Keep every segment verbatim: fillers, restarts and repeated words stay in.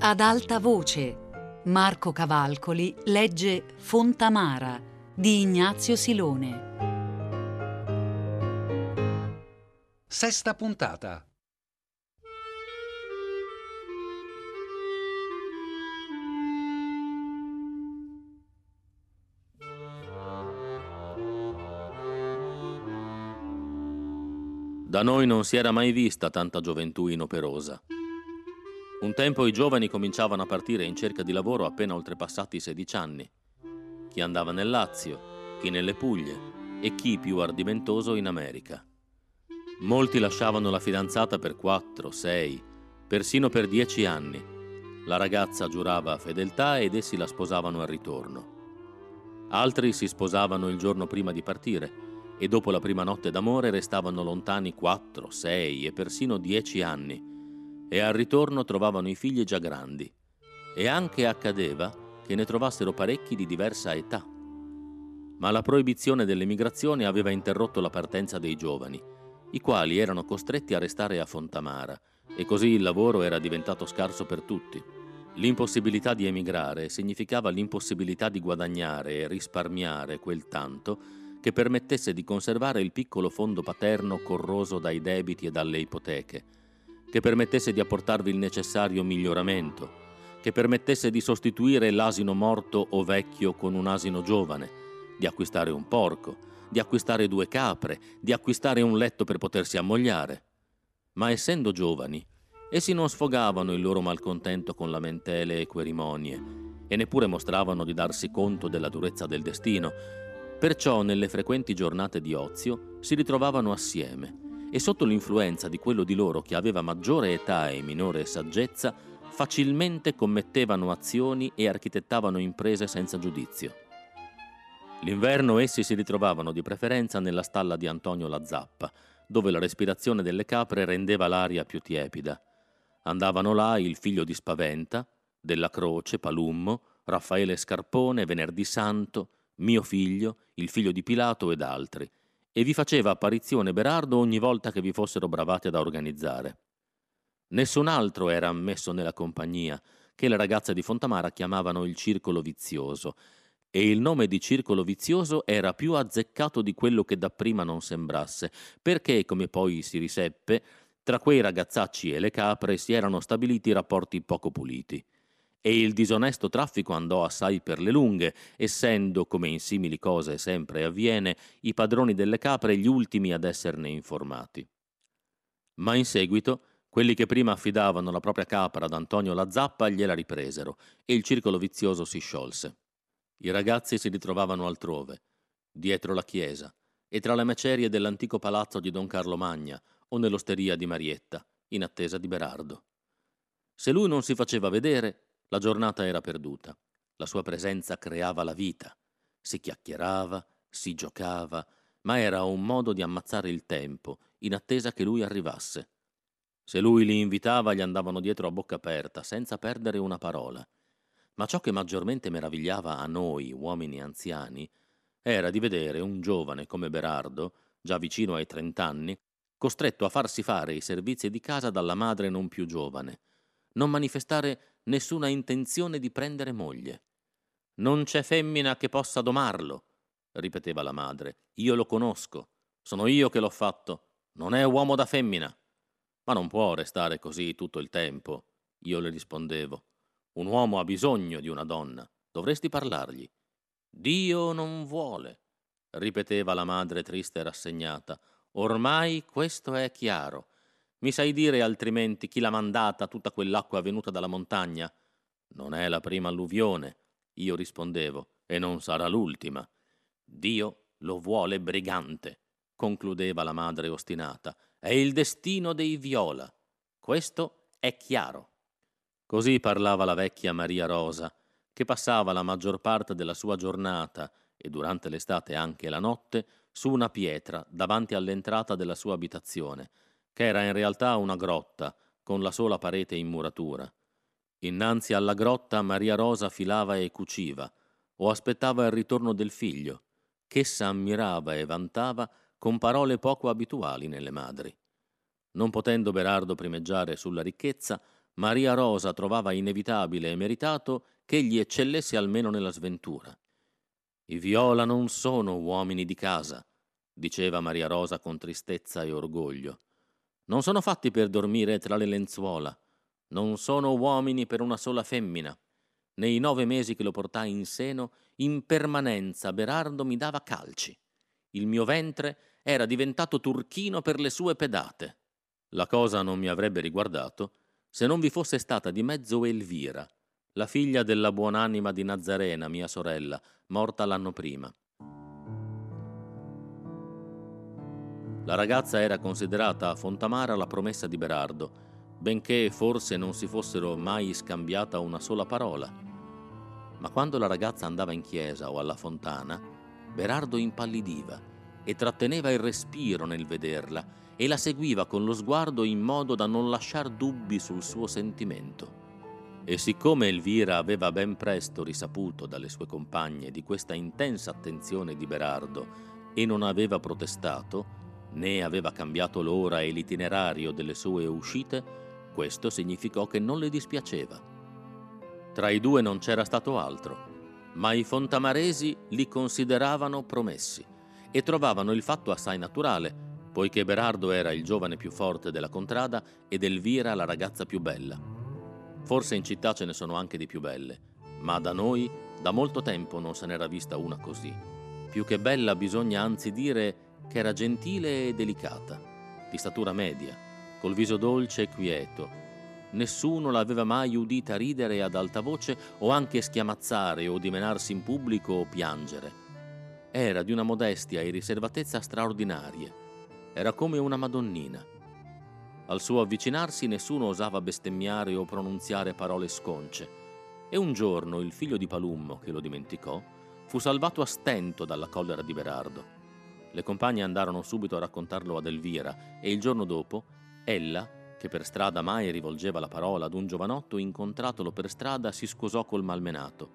Ad alta voce, Marco Cavalcoli legge Fontamara di Ignazio Silone. Sesta puntata. Da noi non si era mai vista tanta gioventù inoperosa. Un tempo i giovani cominciavano a partire in cerca di lavoro appena oltrepassati i sedici anni. Chi andava nel Lazio, chi nelle Puglie e chi, più ardimentoso, in America. Molti lasciavano la fidanzata per quattro, sei, persino per dieci anni. La ragazza giurava fedeltà ed essi la sposavano al ritorno. Altri si sposavano il giorno prima di partire e dopo la prima notte d'amore restavano lontani quattro, sei e persino dieci anni e al ritorno trovavano i figli già grandi e anche accadeva che ne trovassero parecchi di diversa età. Ma la proibizione dell'emigrazione aveva interrotto la partenza dei giovani, i quali erano costretti a restare a Fontamara e così il lavoro era diventato scarso per tutti. L'impossibilità di emigrare significava l'impossibilità di guadagnare e risparmiare quel tanto che permettesse di conservare il piccolo fondo paterno corroso dai debiti e dalle ipoteche, che permettesse di apportarvi il necessario miglioramento, che permettesse di sostituire l'asino morto o vecchio con un asino giovane, di acquistare un porco, di acquistare due capre, di acquistare un letto per potersi ammogliare. Ma essendo giovani, essi non sfogavano il loro malcontento con lamentele e querimonie e neppure mostravano di darsi conto della durezza del destino. Perciò nelle frequenti giornate di ozio si ritrovavano assieme e sotto l'influenza di quello di loro che aveva maggiore età e minore saggezza facilmente commettevano azioni e architettavano imprese senza giudizio. L'inverno essi si ritrovavano di preferenza nella stalla di Antonio La Zappa, dove la respirazione delle capre rendeva l'aria più tiepida. Andavano là il figlio di Spaventa, Della Croce, Palummo, Raffaele Scarpone, Venerdì Santo, mio figlio, il figlio di Pilato ed altri, e vi faceva apparizione Berardo ogni volta che vi fossero bravate da organizzare. Nessun altro era ammesso nella compagnia, che le ragazze di Fontamara chiamavano il circolo vizioso, e il nome di circolo vizioso era più azzeccato di quello che dapprima non sembrasse, perché, come poi si riseppe, tra quei ragazzacci e le capre si erano stabiliti rapporti poco puliti. E il disonesto traffico andò assai per le lunghe, essendo, come in simili cose sempre avviene, i padroni delle capre gli ultimi ad esserne informati. Ma in seguito, quelli che prima affidavano la propria capra ad Antonio La Zappa gliela ripresero e il circolo vizioso si sciolse. I ragazzi si ritrovavano altrove, dietro la chiesa e tra le macerie dell'antico palazzo di Don Carlo Magna o nell'osteria di Marietta, in attesa di Berardo. Se lui non si faceva vedere, la giornata era perduta. La sua presenza creava la vita. Si chiacchierava, si giocava, ma era un modo di ammazzare il tempo, in attesa che lui arrivasse. Se lui li invitava, gli andavano dietro a bocca aperta, senza perdere una parola. Ma ciò che maggiormente meravigliava a noi, uomini anziani, era di vedere un giovane come Berardo, già vicino ai trent'anni, costretto a farsi fare i servizi di casa dalla madre non più giovane, non manifestare nessuna intenzione di prendere moglie. «Non c'è femmina che possa domarlo», ripeteva la madre. «Io lo conosco, sono io che l'ho fatto, non è uomo da femmina». «Ma non può restare così tutto il tempo», io le rispondevo. «Un uomo ha bisogno di una donna, dovresti parlargli». «Dio non vuole», ripeteva la madre triste e rassegnata. «Ormai questo è chiaro. Mi sai dire altrimenti chi l'ha mandata tutta quell'acqua venuta dalla montagna?» «Non è la prima alluvione», io rispondevo, «e non sarà l'ultima». «Dio lo vuole brigante», concludeva la madre ostinata. «È il destino dei Viola. Questo è chiaro». Così parlava la vecchia Maria Rosa, che passava la maggior parte della sua giornata, e durante l'estate anche la notte, su una pietra davanti all'entrata della sua abitazione, che era in realtà una grotta, con la sola parete in muratura. Innanzi alla grotta Maria Rosa filava e cuciva, o aspettava il ritorno del figlio, ch'essa ammirava e vantava con parole poco abituali nelle madri. Non potendo Berardo primeggiare sulla ricchezza, Maria Rosa trovava inevitabile e meritato che egli eccellesse almeno nella sventura. «I Viola non sono uomini di casa», diceva Maria Rosa con tristezza e orgoglio. «Non sono fatti per dormire tra le lenzuola. Non sono uomini per una sola femmina. Nei nove mesi che lo portai in seno, in permanenza Berardo mi dava calci. Il mio ventre era diventato turchino per le sue pedate. La cosa non mi avrebbe riguardato se non vi fosse stata di mezzo Elvira, la figlia della buonanima di Nazarena, mia sorella, morta l'anno prima. La ragazza era considerata a Fontamara la promessa di Berardo, benché forse non si fossero mai scambiata una sola parola. Ma quando la ragazza andava in chiesa o alla fontana, Berardo impallidiva e tratteneva il respiro nel vederla e la seguiva con lo sguardo in modo da non lasciar dubbi sul suo sentimento. E siccome Elvira aveva ben presto risaputo dalle sue compagne di questa intensa attenzione di Berardo e non aveva protestato, né aveva cambiato l'ora e l'itinerario delle sue uscite, questo significò che non le dispiaceva. Tra i due non c'era stato altro, ma i fontamaresi li consideravano promessi e trovavano il fatto assai naturale, poiché Berardo era il giovane più forte della contrada ed Elvira la ragazza più bella. Forse in città ce ne sono anche di più belle, ma da noi da molto tempo non se n'era vista una così. Più che bella bisogna anzi dire che era gentile e delicata, di statura media, col viso dolce e quieto. Nessuno l'aveva mai udita ridere ad alta voce o anche schiamazzare o dimenarsi in pubblico o piangere. Era di una modestia e riservatezza straordinarie. Era come una madonnina. Al suo avvicinarsi nessuno osava bestemmiare o pronunziare parole sconce. E un giorno il figlio di Palummo, che lo dimenticò, fu salvato a stento dalla collera di Berardo. Le compagne andarono subito a raccontarlo ad Elvira e il giorno dopo ella, che per strada mai rivolgeva la parola ad un giovanotto incontratolo per strada, si scusò col malmenato.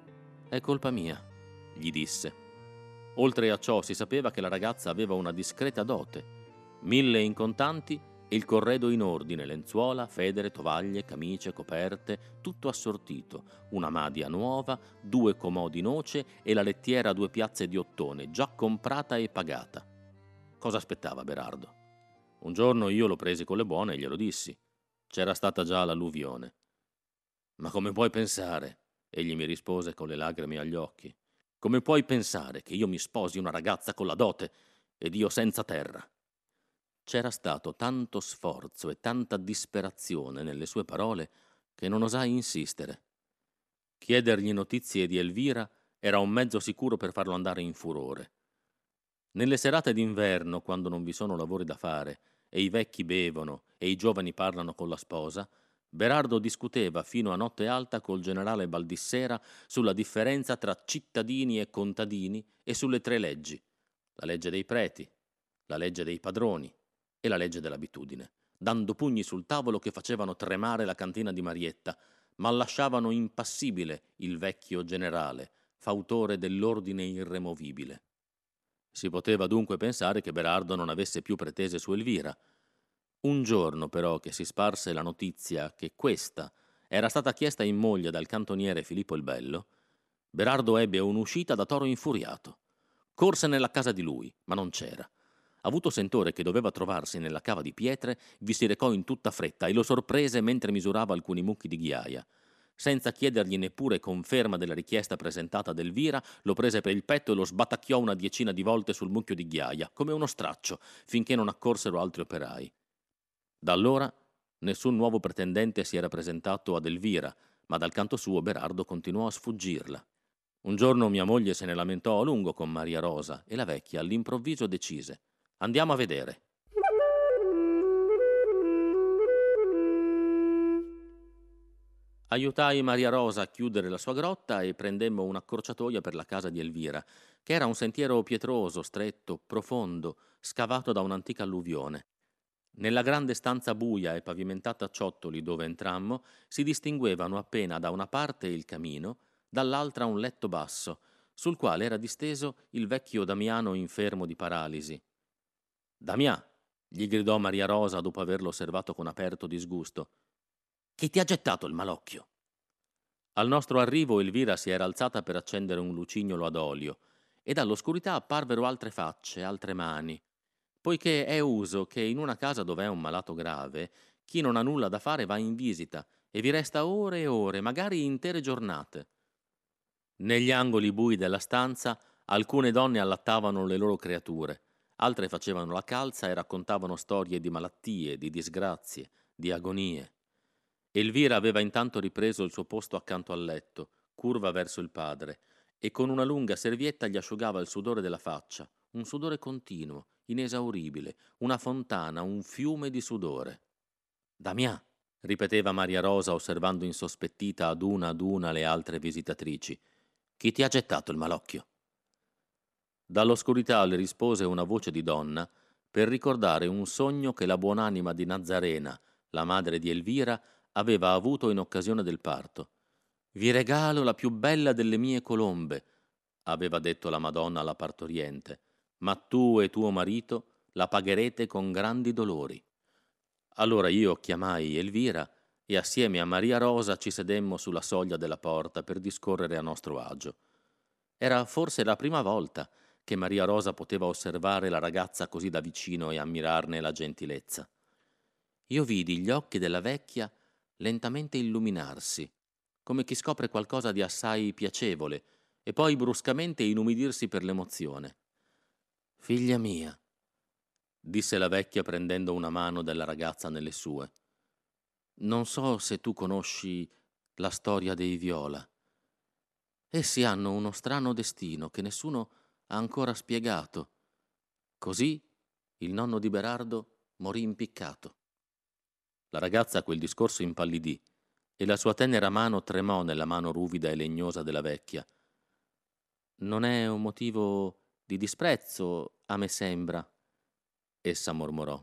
«È colpa mia», gli disse. Oltre a ciò si sapeva che la ragazza aveva una discreta dote, mille in contanti e il corredo in ordine, lenzuola, federe, tovaglie, camicie, coperte, tutto assortito, una madia nuova, due comodi noce e la lettiera a due piazze di ottone, già comprata e pagata. Cosa aspettava Berardo? Un giorno io lo presi con le buone e glielo dissi. C'era stata già l'alluvione. «Ma come puoi pensare?» egli mi rispose con le lacrime agli occhi. «Come puoi pensare che io mi sposi una ragazza con la dote ed io senza terra?» C'era stato tanto sforzo e tanta disperazione nelle sue parole che non osai insistere. Chiedergli notizie di Elvira era un mezzo sicuro per farlo andare in furore. Nelle serate d'inverno, quando non vi sono lavori da fare e i vecchi bevono e i giovani parlano con la sposa, Berardo discuteva fino a notte alta col generale Baldissera sulla differenza tra cittadini e contadini e sulle tre leggi: la legge dei preti, la legge dei padroni e la legge dell'abitudine, dando pugni sul tavolo che facevano tremare la cantina di Marietta, ma lasciavano impassibile il vecchio generale, fautore dell'ordine irremovibile. Si poteva dunque pensare che Berardo non avesse più pretese su Elvira. Un giorno però che si sparse la notizia che questa era stata chiesta in moglie dal cantoniere Filippo il Bello, Berardo ebbe un'uscita da toro infuriato. Corse nella casa di lui, ma non c'era. Avuto sentore che doveva trovarsi nella cava di pietre, vi si recò in tutta fretta e lo sorprese mentre misurava alcuni mucchi di ghiaia. Senza chiedergli neppure conferma della richiesta presentata ad Elvira, lo prese per il petto e lo sbatacchiò una decina di volte sul mucchio di ghiaia, come uno straccio, finché non accorsero altri operai. Da allora nessun nuovo pretendente si era presentato ad Elvira, ma dal canto suo Berardo continuò a sfuggirla. Un giorno mia moglie se ne lamentò a lungo con Maria Rosa e la vecchia all'improvviso decise: «Andiamo a vedere». Aiutai Maria Rosa a chiudere la sua grotta e prendemmo un'accorciatoia per la casa di Elvira, che era un sentiero pietroso, stretto, profondo, scavato da un'antica alluvione. Nella grande stanza buia e pavimentata a ciottoli dove entrammo si distinguevano appena da una parte il camino, dall'altra un letto basso, sul quale era disteso il vecchio Damiano infermo di paralisi. «Damià!» gli gridò Maria Rosa dopo averlo osservato con aperto disgusto. Chi ti ha gettato il malocchio? Al nostro arrivo Elvira si era alzata per accendere un lucignolo ad olio e dall'oscurità apparvero altre facce, altre mani, poiché è uso che in una casa dove è un malato grave, chi non ha nulla da fare va in visita e vi resta ore e ore, magari intere giornate. Negli angoli bui della stanza alcune donne allattavano le loro creature, altre facevano la calza e raccontavano storie di malattie, di disgrazie, di agonie. Elvira aveva intanto ripreso il suo posto accanto al letto, curva verso il padre, e con una lunga servietta gli asciugava il sudore della faccia, un sudore continuo, inesauribile, una fontana, un fiume di sudore. «Damià», ripeteva Maria Rosa osservando insospettita ad una ad una le altre visitatrici, «chi ti ha gettato il malocchio?» Dall'oscurità le rispose una voce di donna per ricordare un sogno che la buonanima di Nazarena, la madre di Elvira, aveva avuto in occasione del parto. «Vi regalo la più bella delle mie colombe», aveva detto la Madonna alla partoriente, «ma tu e tuo marito la pagherete con grandi dolori». Allora io chiamai Elvira e assieme a Maria Rosa ci sedemmo sulla soglia della porta per discorrere a nostro agio. Era forse la prima volta che Maria Rosa poteva osservare la ragazza così da vicino e ammirarne la gentilezza. Io vidi gli occhi della vecchia lentamente illuminarsi, come chi scopre qualcosa di assai piacevole, e poi bruscamente inumidirsi per l'emozione. «Figlia mia», disse la vecchia prendendo una mano della ragazza nelle sue, «non so se tu conosci la storia dei Viola. Essi hanno uno strano destino che nessuno ha ancora spiegato. Così il nonno di Berardo morì impiccato». La ragazza a quel discorso impallidì e la sua tenera mano tremò nella mano ruvida e legnosa della vecchia. «Non è un motivo di disprezzo, a me sembra», essa mormorò.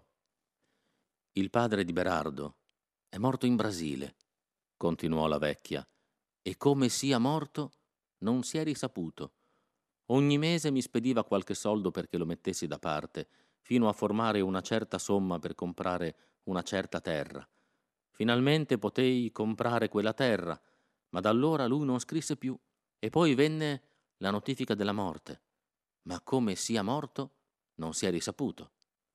«Il padre di Berardo è morto in Brasile», continuò la vecchia, «e come sia morto non si è risaputo. Ogni mese mi spediva qualche soldo perché lo mettessi da parte, fino a formare una certa somma per comprare una certa terra. Finalmente potei comprare quella terra, ma da allora lui non scrisse più, e poi venne la notifica della morte. Ma come sia morto non si è risaputo».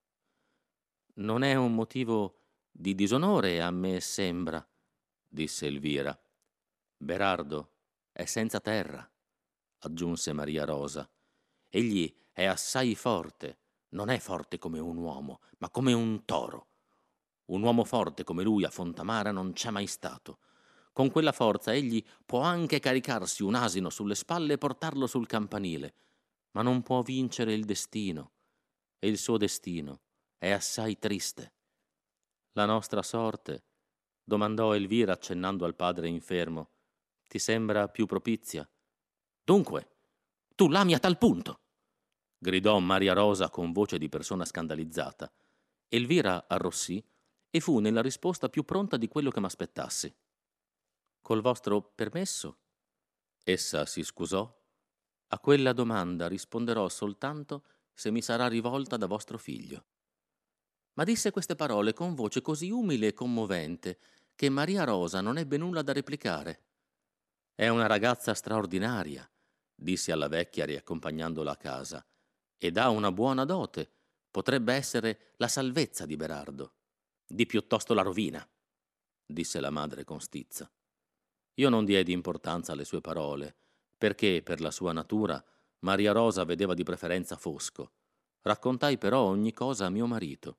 «Non è un motivo di disonore, a me sembra», disse Elvira. «Berardo è senza terra», aggiunse Maria Rosa. «Egli è assai forte, non è forte come un uomo, ma come un toro. Un uomo forte come lui a Fontamara non c'è mai stato. Con quella forza egli può anche caricarsi un asino sulle spalle e portarlo sul campanile, ma non può vincere il destino, e il suo destino è assai triste». «La nostra sorte», domandò Elvira accennando al padre infermo, «ti sembra più propizia?» «Dunque, tu l'ami a tal punto?» gridò Maria Rosa con voce di persona scandalizzata. Elvira arrossì e fu nella risposta più pronta di quello che m'aspettassi. «Col vostro permesso?» Essa si scusò. «A quella domanda risponderò soltanto se mi sarà rivolta da vostro figlio». Ma disse queste parole con voce così umile e commovente che Maria Rosa non ebbe nulla da replicare. «È una ragazza straordinaria», disse alla vecchia riaccompagnandola a casa, «ed ha una buona dote. Potrebbe essere la salvezza di Berardo». «Di piuttosto la rovina», disse la madre con stizza. Io non diedi importanza alle sue parole, perché, per la sua natura, Maria Rosa vedeva di preferenza fosco. Raccontai però ogni cosa a mio marito.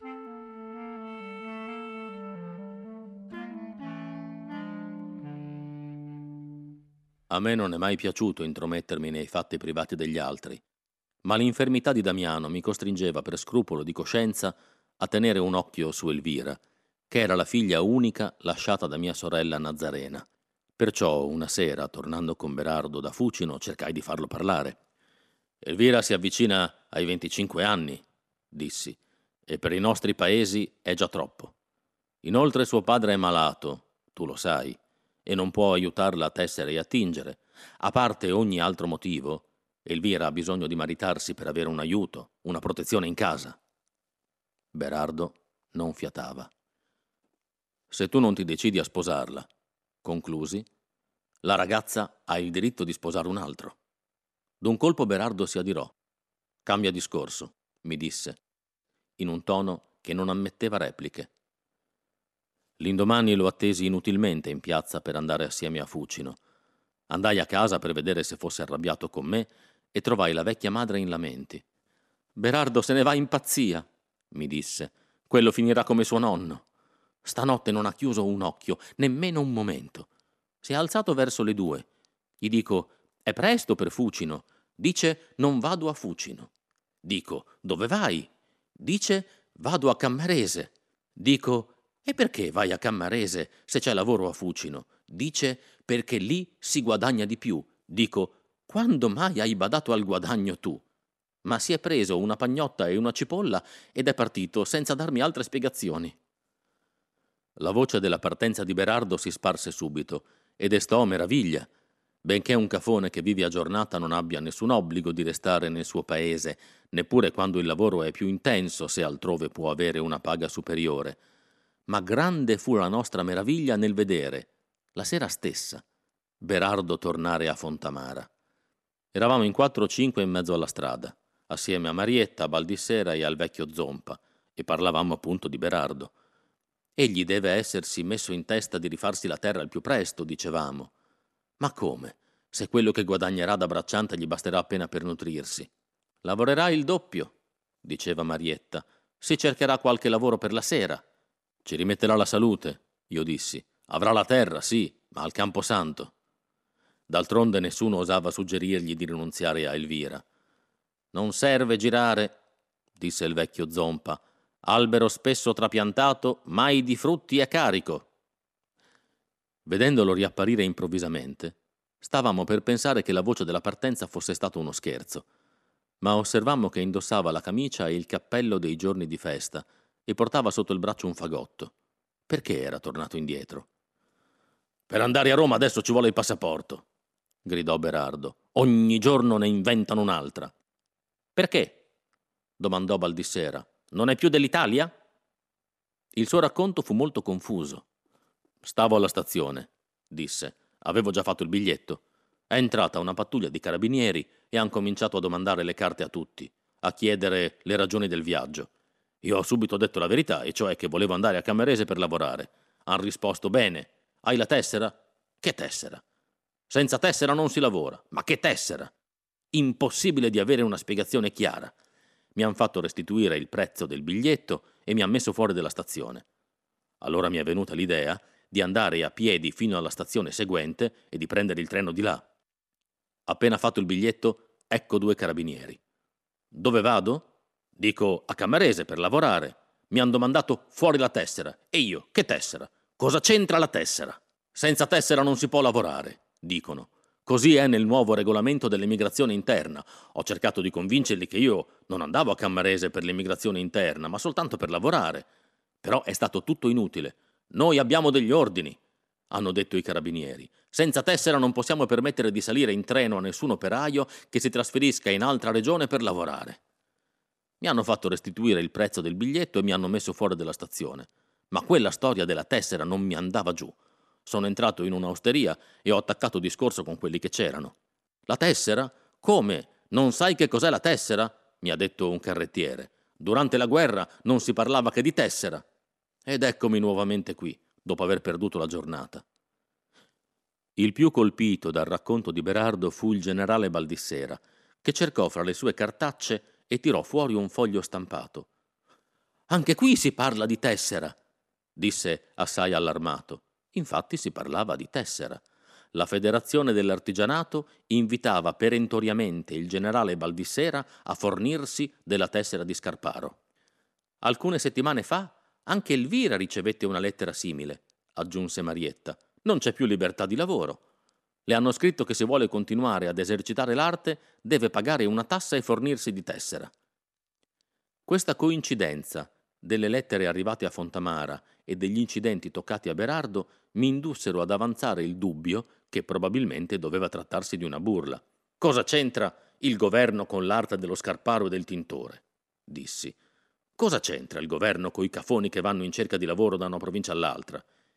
A me non è mai piaciuto intromettermi nei fatti privati degli altri, ma l'infermità di Damiano mi costringeva per scrupolo di coscienza a tenere un occhio su Elvira, che era la figlia unica lasciata da mia sorella Nazarena. Perciò una sera, tornando con Berardo da Fucino, cercai di farlo parlare. «Elvira si avvicina ai venticinque anni», dissi, «e per i nostri paesi è già troppo. Inoltre suo padre è malato, tu lo sai, e non può aiutarla a tessere e a tingere. A parte ogni altro motivo, Elvira ha bisogno di maritarsi per avere un aiuto, una protezione in casa». Berardo non fiatava. Se tu non ti decidi a sposarla, conclusi, la ragazza ha il diritto di sposare un altro. D'un colpo Berardo si adirò. Cambia discorso, mi disse, in un tono che non ammetteva repliche. L'indomani lo attesi inutilmente in piazza per andare assieme a Fucino. Andai a casa per vedere se fosse arrabbiato con me e trovai la vecchia madre in lamenti. «Berardo se ne va in pazzia», mi disse. «Quello finirà come suo nonno. Stanotte non ha chiuso un occhio, nemmeno un momento. Si è alzato verso le due. Gli dico: è presto per Fucino. Dice: non vado a Fucino. Dico: dove vai? Dice: vado a Cammarese. Dico: e perché vai a Cammarese se c'è lavoro a Fucino? Dice: perché lì si guadagna di più. Dico: quando mai hai badato al guadagno tu? Ma si è preso una pagnotta e una cipolla ed è partito senza darmi altre spiegazioni». La voce della partenza di Berardo si sparse subito e destò meraviglia, benché un cafone che vive a giornata non abbia nessun obbligo di restare nel suo paese, neppure quando il lavoro è più intenso, se altrove può avere una paga superiore. Ma grande fu la nostra meraviglia nel vedere, la sera stessa, Berardo tornare a Fontamara. Eravamo in quattro o cinque in mezzo alla strada, assieme a Marietta, a Baldissera e al vecchio Zompa, e parlavamo appunto di Berardo. Egli deve essersi messo in testa di rifarsi la terra al più presto, dicevamo. Ma come, se quello che guadagnerà da bracciante gli basterà appena per nutrirsi? Lavorerà il doppio, diceva Marietta. Si cercherà qualche lavoro per la sera. Ci rimetterà la salute, io dissi. Avrà la terra, sì, ma al Camposanto. D'altronde nessuno osava suggerirgli di rinunziare a Elvira. Non serve girare, disse il vecchio Zompa. Albero spesso trapiantato, mai di frutti è carico. Vedendolo riapparire improvvisamente, stavamo per pensare che la voce della partenza fosse stato uno scherzo, ma osservammo che indossava la camicia e il cappello dei giorni di festa e portava sotto il braccio un fagotto. Perché era tornato indietro? «Per andare a Roma adesso ci vuole il passaporto», gridò Berardo. «Ogni giorno ne inventano un'altra». «Perché?» domandò Baldissera. «Non è più dell'Italia?» Il suo racconto fu molto confuso. «Stavo alla stazione», disse. «Avevo già fatto il biglietto. È entrata una pattuglia di carabinieri e han cominciato a domandare le carte a tutti, a chiedere le ragioni del viaggio. Io ho subito detto la verità, e cioè che volevo andare a Cammarese per lavorare. Han risposto: bene. Hai la tessera? Che tessera? Senza tessera non si lavora. Ma che tessera? Impossibile di avere una spiegazione chiara. Mi han fatto restituire il prezzo del biglietto e mi han messo fuori della stazione. Allora mi è venuta l'idea di andare a piedi fino alla stazione seguente e di prendere il treno di là. Appena fatto il biglietto, ecco due carabinieri. Dove vado? Dico: a Cammarese per lavorare. Mi han domandato: fuori la tessera. E io: che tessera? Cosa c'entra la tessera? Senza tessera non si può lavorare, dicono. Così è nel nuovo regolamento dell'immigrazione interna. Ho cercato di convincerli che io non andavo a Cammarese per l'immigrazione interna, ma soltanto per lavorare. Però è stato tutto inutile. Noi abbiamo degli ordini, hanno detto i carabinieri. Senza tessera non possiamo permettere di salire in treno a nessun operaio che si trasferisca in altra regione per lavorare. Mi hanno fatto restituire il prezzo del biglietto e mi hanno messo fuori dalla stazione. Ma quella storia della tessera non mi andava giù. Sono entrato in un'osteria e ho attaccato discorso con quelli che c'erano. La tessera? Come? Non sai che cos'è la tessera? Mi ha detto un carrettiere. Durante la guerra non si parlava che di tessera. Ed eccomi nuovamente qui, dopo aver perduto la giornata. Il più colpito dal racconto di Berardo fu il generale Baldissera, che cercò fra le sue cartacce e tirò fuori un foglio stampato. «Anche qui si parla di tessera», disse assai allarmato. Infatti si parlava di tessera. La Federazione dell'Artigianato invitava perentoriamente il generale Baldissera a fornirsi della tessera di Scarparo. Alcune settimane fa anche Elvira ricevette una lettera simile, aggiunse Marietta. Non c'è più libertà di lavoro. Le hanno scritto che se vuole continuare ad esercitare l'arte deve pagare una tassa e fornirsi di tessera. Questa coincidenza delle lettere arrivate a Fontamara e degli incidenti toccati a Berardo mi indussero ad avanzare il dubbio che probabilmente doveva trattarsi di una burla. «Cosa c'entra il governo con l'arte dello Scarparo e del tintore?» dissi. «Cosa c'entra il governo coi cafoni che vanno in cerca di lavoro da una provincia all'altra?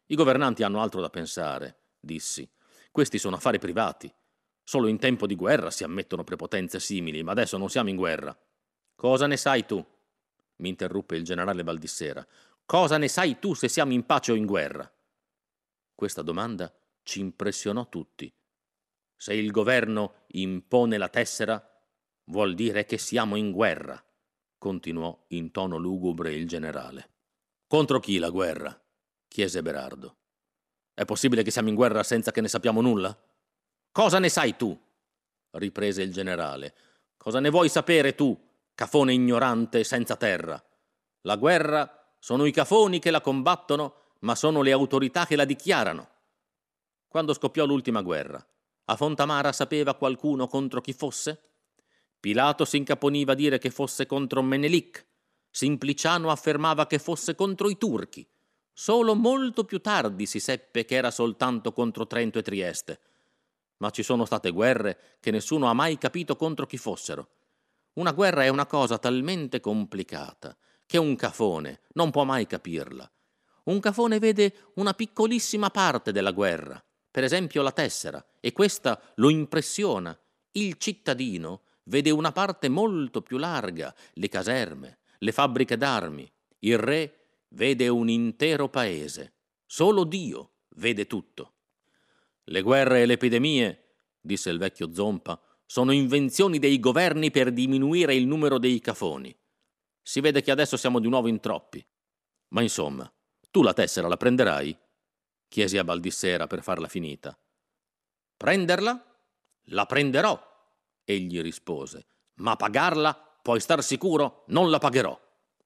I governanti hanno altro da pensare, dissi. Questi sono affari privati. Solo in tempo di guerra si ammettono prepotenze simili, ma adesso non siamo in guerra. Cosa ne sai tu? Mi interruppe il generale Baldissera. Cosa ne sai tu se siamo in pace o in guerra? Questa domanda ci impressionò tutti. Se il governo impone la tessera, vuol dire che siamo in guerra, continuò in tono lugubre il generale. Contro chi la guerra? Chiese Berardo. È possibile che siamo in guerra senza che ne sappiamo nulla? Cosa ne sai tu? Riprese il generale. Cosa ne vuoi sapere tu, cafone ignorante senza terra? La guerra sono i cafoni che la combattono, ma sono le autorità che la dichiarano. Quando scoppiò l'ultima guerra, a Fontamara sapeva qualcuno contro chi fosse? Pilato si incaponiva a dire che fosse contro Menelik. Simpliciano affermava che fosse contro i turchi. Solo molto più tardi si seppe che era soltanto contro Trento e Trieste. Ma ci sono state guerre che nessuno ha mai capito contro chi fossero. Una guerra è una cosa talmente complicata che un cafone non può mai capirla. Un cafone vede una piccolissima parte della guerra, per esempio la tessera, e questa lo impressiona. Il cittadino vede una parte molto più larga, le caserme, le fabbriche d'armi. Il re vede un intero paese. Solo Dio vede tutto. Le guerre e le epidemie, disse il vecchio Zompa, sono invenzioni dei governi per diminuire il numero dei cafoni. Si vede che adesso siamo di nuovo in troppi. Ma insomma, tu la tessera la prenderai? Chiesi a Baldissera per farla finita. Prenderla? La prenderò, egli rispose. Ma pagarla, puoi star sicuro, non la pagherò.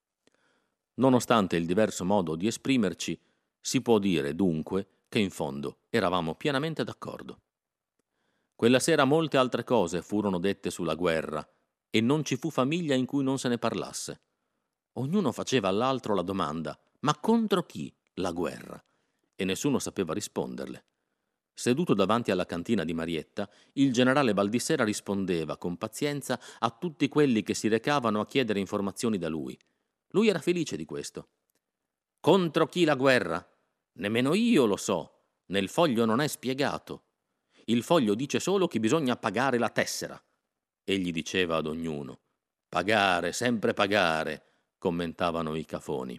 Nonostante il diverso modo di esprimerci, si può dire dunque che in fondo eravamo pienamente d'accordo. Quella sera molte altre cose furono dette sulla guerra e non ci fu famiglia in cui non se ne parlasse. Ognuno faceva all'altro la domanda: ma contro chi la guerra? E nessuno sapeva risponderle. Seduto davanti alla cantina di Marietta, il generale Baldissera rispondeva con pazienza a tutti quelli che si recavano a chiedere informazioni da lui. Lui era felice di questo. Contro chi la guerra? Nemmeno io lo so. Nel foglio non è spiegato. Il foglio dice solo che bisogna pagare la tessera. Egli diceva ad ognuno: pagare, sempre pagare, commentavano i cafoni.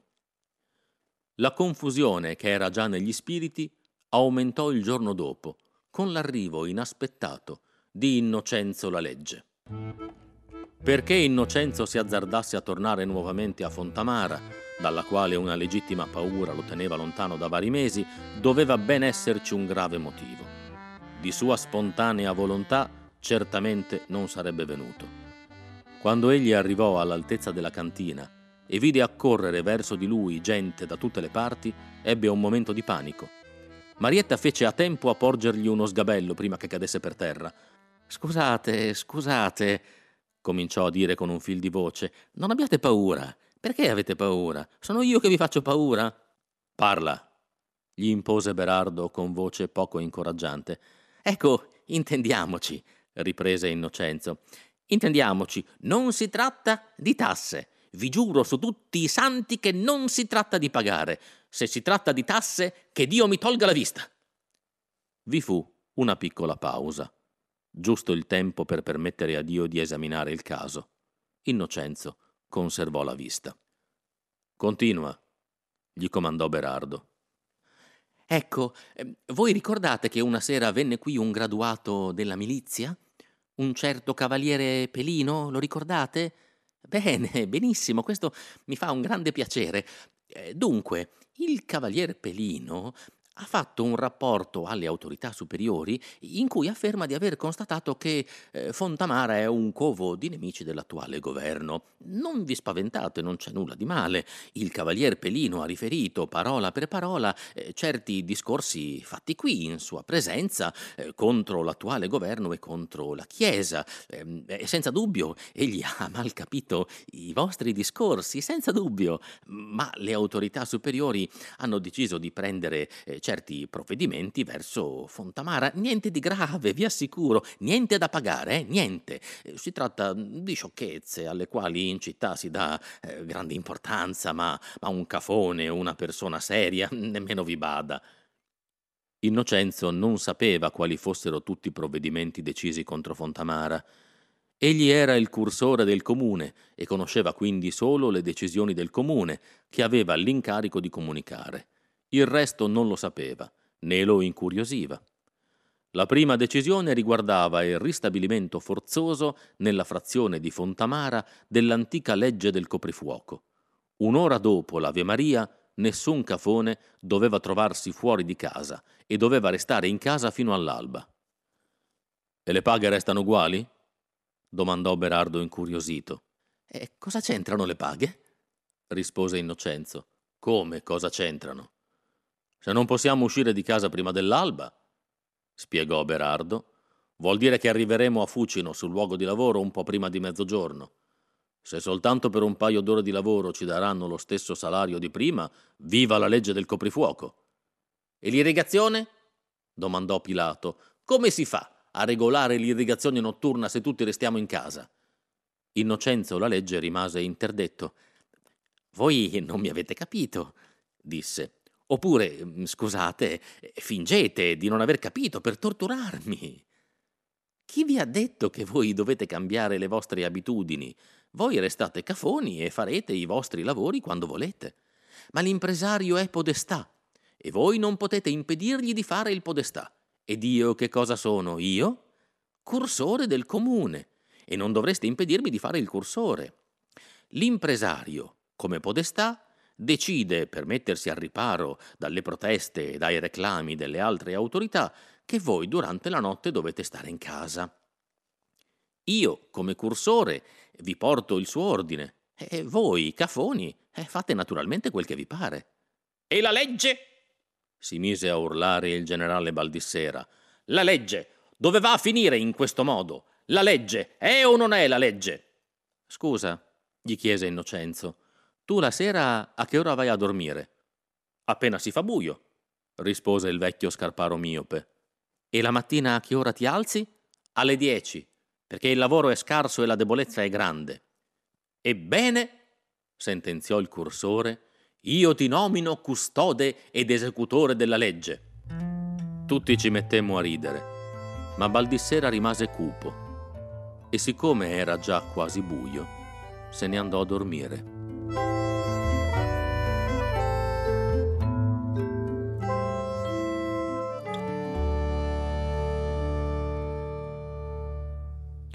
La confusione che era già negli spiriti aumentò il giorno dopo, con l'arrivo inaspettato di Innocenzo la Legge. Perché Innocenzo si azzardasse a tornare nuovamente a Fontamara, dalla quale una legittima paura lo teneva lontano da vari mesi, doveva ben esserci un grave motivo. Di sua spontanea volontà certamente non sarebbe venuto. Quando egli arrivò all'altezza della cantina e vide accorrere verso di lui gente da tutte le parti, ebbe un momento di panico. Marietta fece a tempo a porgergli uno sgabello prima che cadesse per terra. «Scusate, scusate», cominciò a dire con un fil di voce, «non abbiate paura. Perché avete paura? Sono io che vi faccio paura?» «Parla», gli impose Berardo con voce poco incoraggiante. «Ecco, intendiamoci», riprese Innocenzo. «Intendiamoci, non si tratta di tasse. Vi giuro su tutti i santi che non si tratta di pagare. Se si tratta di tasse, che Dio mi tolga la vista». Vi fu una piccola pausa, giusto il tempo per permettere a Dio di esaminare il caso. Innocenzo conservò la vista. «Continua», gli comandò Berardo. «Ecco, eh, voi ricordate che una sera venne qui un graduato della milizia? Un certo cavaliere Pelino, lo ricordate? Bene, benissimo, questo mi fa un grande piacere. Eh, dunque, il cavalier Pelino ha fatto un rapporto alle autorità superiori in cui afferma di aver constatato che eh, Fontamara è un covo di nemici dell'attuale governo. Non vi spaventate, non c'è nulla di male. Il cavalier Pelino ha riferito parola per parola eh, certi discorsi fatti qui in sua presenza eh, contro l'attuale governo e contro la Chiesa. Eh, e senza dubbio egli ha mal capito i vostri discorsi, senza dubbio, ma le autorità superiori hanno deciso di prendere eh, certi provvedimenti verso Fontamara. Niente di grave, vi assicuro, niente da pagare, eh? Niente. Eh, Si tratta di sciocchezze alle quali in città si dà eh, grande importanza, ma, ma un cafone, una persona seria, nemmeno vi bada. Innocenzo non sapeva quali fossero tutti i provvedimenti decisi contro Fontamara. Egli era il cursore del comune e conosceva quindi solo le decisioni del comune, che aveva l'incarico di comunicare. Il resto non lo sapeva, né lo incuriosiva. La prima decisione riguardava il ristabilimento forzoso nella frazione di Fontamara dell'antica legge del coprifuoco. Un'ora dopo l'Ave Maria, nessun cafone doveva trovarsi fuori di casa e doveva restare in casa fino all'alba. E le paghe restano uguali? Domandò Berardo incuriosito. E cosa c'entrano le paghe? Rispose Innocenzo. Come cosa c'entrano? Se non possiamo uscire di casa prima dell'alba, spiegò Berardo, vuol dire che arriveremo a Fucino sul luogo di lavoro un po' prima di mezzogiorno. Se soltanto per un paio d'ore di lavoro ci daranno lo stesso salario di prima, viva la legge del coprifuoco. E l'irrigazione? Domandò Pilato. Come si fa a regolare l'irrigazione notturna se tutti restiamo in casa? Innocenzo la legge rimase interdetto. Voi non mi avete capito, disse. Oppure, scusate, fingete di non aver capito per torturarmi. Chi vi ha detto che voi dovete cambiare le vostre abitudini? Voi restate cafoni e farete i vostri lavori quando volete. Ma l'impresario è podestà e voi non potete impedirgli di fare il podestà. Ed io che cosa sono? Io? Cursore del comune. E non dovreste impedirmi di fare il cursore. L'impresario, come podestà, decide, per mettersi al riparo dalle proteste e dai reclami delle altre autorità, che voi durante la notte dovete stare in casa. Io, come cursore, vi porto il suo ordine, e voi, cafoni, eh, fate naturalmente quel che vi pare. E la legge? Si mise a urlare il generale Baldissera. La legge, dove va a finire in questo modo? La legge, è o non è la legge? Scusa, gli chiese Innocenzo, tu la sera a che ora vai a dormire? Appena si fa buio, rispose il vecchio Scarparo miope. E la mattina a che ora ti alzi? Alle dieci, perché il lavoro è scarso e la debolezza è grande. Ebbene, sentenziò il cursore, io ti nomino custode ed esecutore della legge. Tutti ci mettemmo a ridere, ma Baldissera rimase cupo e siccome era già quasi buio, se ne andò a dormire.